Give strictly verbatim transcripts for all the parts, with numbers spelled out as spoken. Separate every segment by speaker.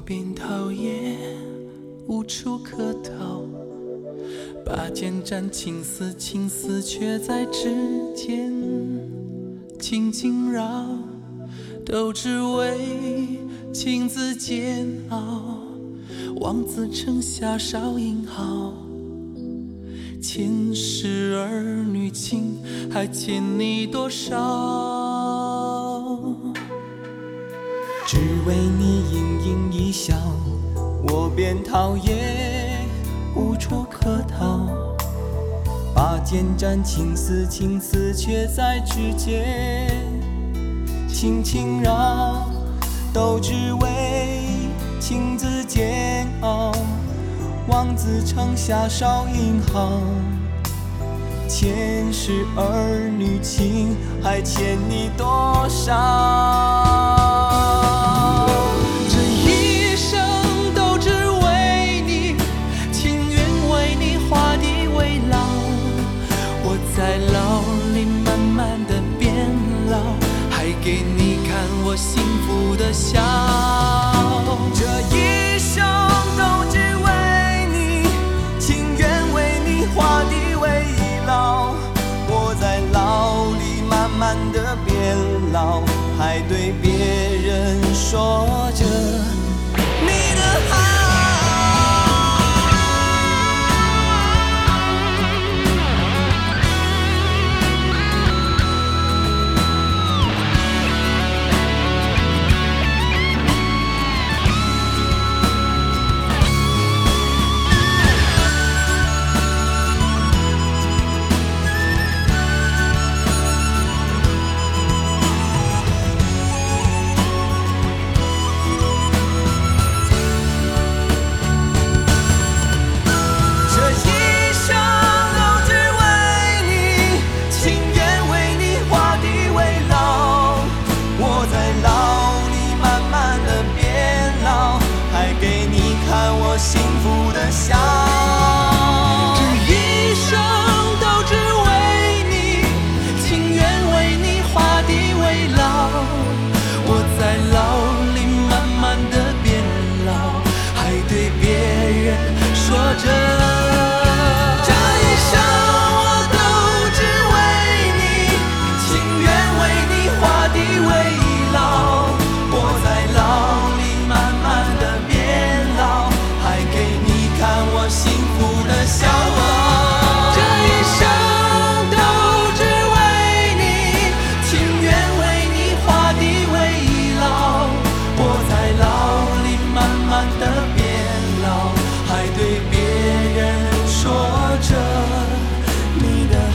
Speaker 1: 便讨厌，无处可逃。拔剑斩情丝，情丝却在指尖轻轻绕，都只为情字煎熬。望子成霞少英豪，前世儿女情还欠你多少？
Speaker 2: 只为你盈盈一笑，我便讨厌，无处可逃。拔剑斩情丝，情丝却在指尖轻轻绕，都只为情字煎熬。望子成霞少英豪，前世儿女情还欠你多少？
Speaker 1: 这一生都只为你，情愿为你画地为牢。我在牢里慢慢的变老，还给你看我幸福的笑。
Speaker 2: 这一生都只为你，情愿为你画地为牢。我在牢里慢慢的变老，还对别人说着你的好。幸福的笑，
Speaker 1: 这一生都只为你，情愿为你画地为牢。我在牢里慢慢的变老，还对别人说着这一生我都只为你，情愿为你画地为牢。我在牢里慢慢的变老，还给你看我幸福的笑。这一生都只为你，情愿为你画地为牢。我在牢里慢慢的变老，还对别人说着你的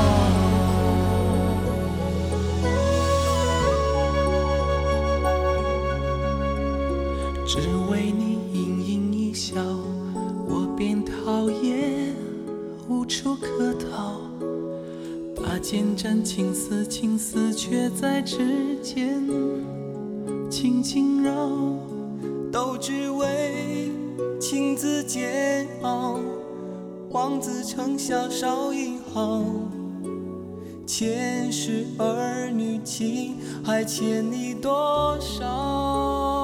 Speaker 1: 好。只为你盈盈一笑，我便讨厌，无处可逃。拔剑斩情丝，情丝却在指尖轻轻绕，
Speaker 2: 都只为情字煎熬。望子成霞少英豪，前世儿女情还欠你多少？